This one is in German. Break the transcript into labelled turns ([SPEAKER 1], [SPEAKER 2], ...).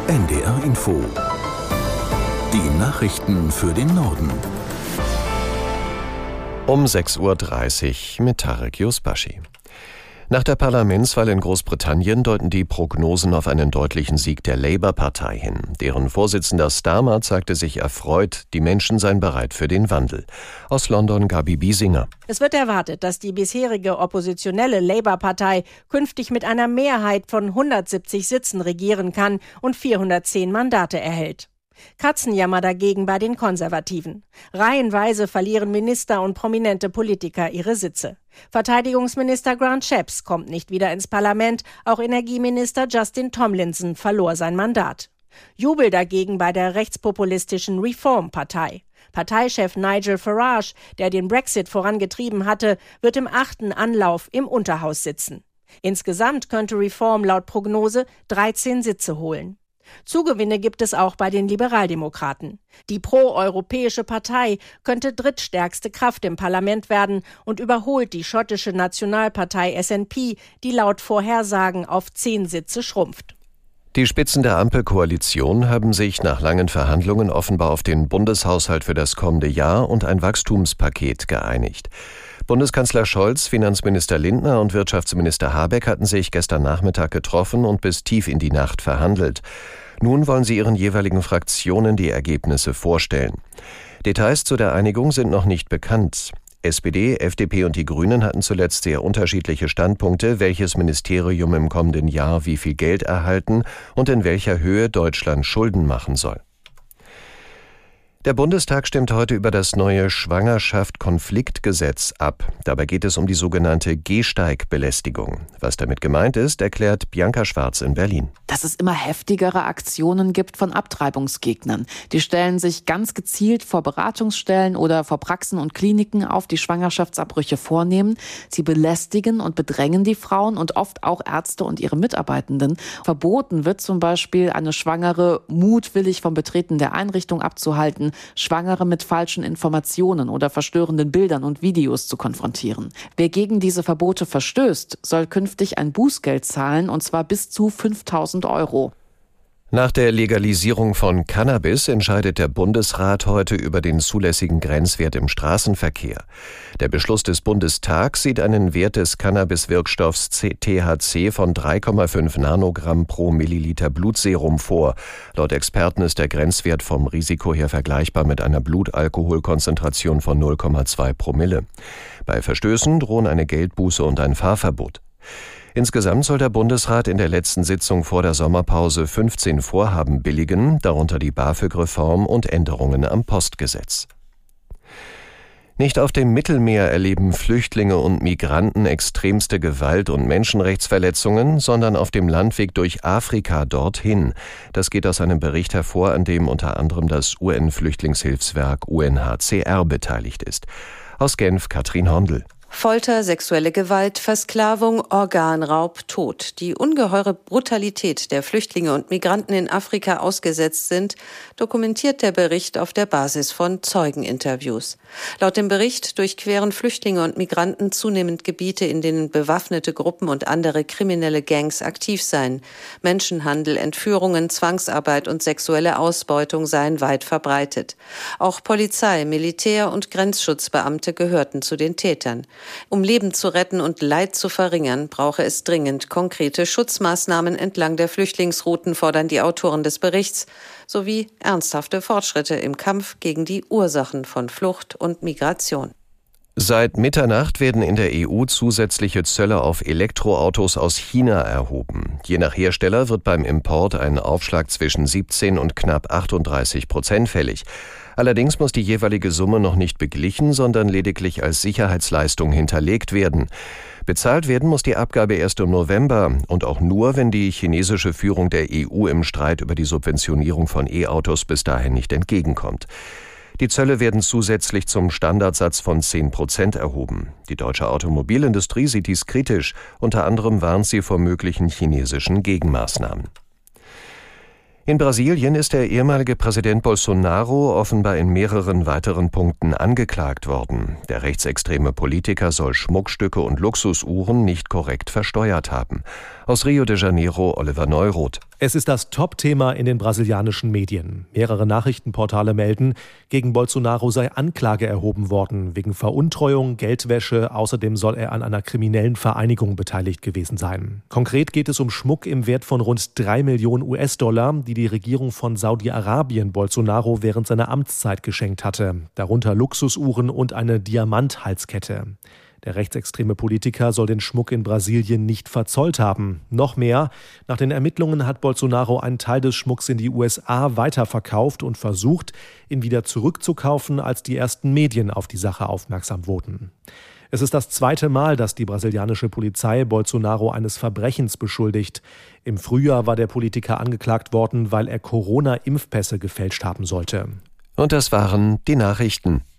[SPEAKER 1] NDR Info. Die Nachrichten für den Norden.
[SPEAKER 2] Um 6.30 Uhr mit Tarek Yusbashi. Nach der Parlamentswahl in Großbritannien deuten die Prognosen auf einen deutlichen Sieg der Labour-Partei hin. Deren Vorsitzender Starmer sagte sich erfreut, die Menschen seien bereit für den Wandel. Aus London Gabi Biesinger.
[SPEAKER 3] Es wird erwartet, dass die bisherige oppositionelle Labour-Partei künftig mit einer Mehrheit von 170 Sitzen regieren kann und 410 Mandate erhält. Katzenjammer dagegen bei den Konservativen. Reihenweise verlieren Minister und prominente Politiker ihre Sitze. Verteidigungsminister Grant Shapps kommt nicht wieder ins Parlament, auch Energieminister Justin Tomlinson verlor sein Mandat. Jubel dagegen bei der rechtspopulistischen Reform-Partei. Parteichef Nigel Farage, der den Brexit vorangetrieben hatte, wird im 8. Anlauf im Unterhaus sitzen. Insgesamt könnte Reform laut Prognose 13 Sitze holen. Zugewinne gibt es auch bei den Liberaldemokraten. Die pro-europäische Partei könnte drittstärkste Kraft im Parlament werden und überholt die schottische Nationalpartei SNP, die laut Vorhersagen auf 10 Sitze schrumpft.
[SPEAKER 2] Die Spitzen der Ampelkoalition haben sich nach langen Verhandlungen offenbar auf den Bundeshaushalt für das kommende Jahr und ein Wachstumspaket geeinigt. Bundeskanzler Scholz, Finanzminister Lindner und Wirtschaftsminister Habeck hatten sich gestern Nachmittag getroffen und bis tief in die Nacht verhandelt. Nun wollen sie ihren jeweiligen Fraktionen die Ergebnisse vorstellen. Details zu der Einigung sind noch nicht bekannt. SPD, FDP und die Grünen hatten zuletzt sehr unterschiedliche Standpunkte, welches Ministerium im kommenden Jahr wie viel Geld erhalten und in welcher Höhe Deutschland Schulden machen soll. Der Bundestag stimmt heute über das neue Schwangerschaft-Konfliktgesetz ab. Dabei geht es um die sogenannte Gehsteigbelästigung. Was damit gemeint ist, erklärt Bianca Schwarz in Berlin.
[SPEAKER 4] Dass es immer heftigere Aktionen gibt von Abtreibungsgegnern. Die stellen sich ganz gezielt vor Beratungsstellen oder vor Praxen und Kliniken auf, die Schwangerschaftsabbrüche vornehmen. Sie belästigen und bedrängen die Frauen und oft auch Ärzte und ihre Mitarbeitenden. Verboten wird zum Beispiel, eine Schwangere mutwillig vom Betreten der Einrichtung abzuhalten, Schwangere mit falschen Informationen oder verstörenden Bildern und Videos zu konfrontieren. Wer gegen diese Verbote verstößt, soll künftig ein Bußgeld zahlen, und zwar bis zu 5.000 €.
[SPEAKER 2] Nach der Legalisierung von Cannabis entscheidet der Bundesrat heute über den zulässigen Grenzwert im Straßenverkehr. Der Beschluss des Bundestags sieht einen Wert des Cannabis-Wirkstoffs THC von 3,5 Nanogramm pro Milliliter Blutserum vor. Laut Experten ist der Grenzwert vom Risiko her vergleichbar mit einer Blutalkoholkonzentration von 0,2 Promille. Bei Verstößen drohen eine Geldbuße und ein Fahrverbot. Insgesamt soll der Bundesrat in der letzten Sitzung vor der Sommerpause 15 Vorhaben billigen, darunter die BAföG-Reform und Änderungen am Postgesetz. Nicht auf dem Mittelmeer erleben Flüchtlinge und Migranten extremste Gewalt und Menschenrechtsverletzungen, sondern auf dem Landweg durch Afrika dorthin. Das geht aus einem Bericht hervor, an dem unter anderem das UN-Flüchtlingshilfswerk UNHCR beteiligt ist. Aus Genf Katrin Hondel.
[SPEAKER 5] Folter, sexuelle Gewalt, Versklavung, Organraub, Tod. Die ungeheure Brutalität der Flüchtlinge und Migranten in Afrika ausgesetzt sind, dokumentiert der Bericht auf der Basis von Zeugeninterviews. Laut dem Bericht durchqueren Flüchtlinge und Migranten zunehmend Gebiete, in denen bewaffnete Gruppen und andere kriminelle Gangs aktiv seien. Menschenhandel, Entführungen, Zwangsarbeit und sexuelle Ausbeutung seien weit verbreitet. Auch Polizei, Militär und Grenzschutzbeamte gehörten zu den Tätern. Um Leben zu retten und Leid zu verringern, brauche es dringend konkrete Schutzmaßnahmen entlang der Flüchtlingsrouten, fordern die Autoren des Berichts, sowie ernsthafte Fortschritte im Kampf gegen die Ursachen von Flucht und Migration.
[SPEAKER 2] Seit Mitternacht werden in der EU zusätzliche Zölle auf Elektroautos aus China erhoben. Je nach Hersteller wird beim Import ein Aufschlag zwischen 17 und knapp 38% fällig. Allerdings muss die jeweilige Summe noch nicht beglichen, sondern lediglich als Sicherheitsleistung hinterlegt werden. Bezahlt werden muss die Abgabe erst im November und auch nur, wenn die chinesische Führung der EU im Streit über die Subventionierung von E-Autos bis dahin nicht entgegenkommt. Die Zölle werden zusätzlich zum Standardsatz von 10% erhoben. Die deutsche Automobilindustrie sieht dies kritisch. Unter anderem warnt sie vor möglichen chinesischen Gegenmaßnahmen. In Brasilien ist der ehemalige Präsident Bolsonaro offenbar in mehreren weiteren Punkten angeklagt worden. Der rechtsextreme Politiker soll Schmuckstücke und Luxusuhren nicht korrekt versteuert haben. Aus Rio de Janeiro Oliver Neuroth.
[SPEAKER 6] Es ist das Top-Thema in den brasilianischen Medien. Mehrere Nachrichtenportale melden, gegen Bolsonaro sei Anklage erhoben worden, wegen Veruntreuung, Geldwäsche. Außerdem soll er an einer kriminellen Vereinigung beteiligt gewesen sein. Konkret geht es um Schmuck im Wert von rund 3 Millionen US-Dollar, die die Regierung von Saudi-Arabien Bolsonaro während seiner Amtszeit geschenkt hatte. Darunter Luxusuhren und eine Diamanthalskette. Der rechtsextreme Politiker soll den Schmuck in Brasilien nicht verzollt haben. Noch mehr, nach den Ermittlungen hat Bolsonaro einen Teil des Schmucks in die USA weiterverkauft und versucht, ihn wieder zurückzukaufen, als die ersten Medien auf die Sache aufmerksam wurden. Es ist das 2. Mal, dass die brasilianische Polizei Bolsonaro eines Verbrechens beschuldigt. Im Frühjahr war der Politiker angeklagt worden, weil er Corona-Impfpässe gefälscht haben sollte.
[SPEAKER 2] Und das waren die Nachrichten.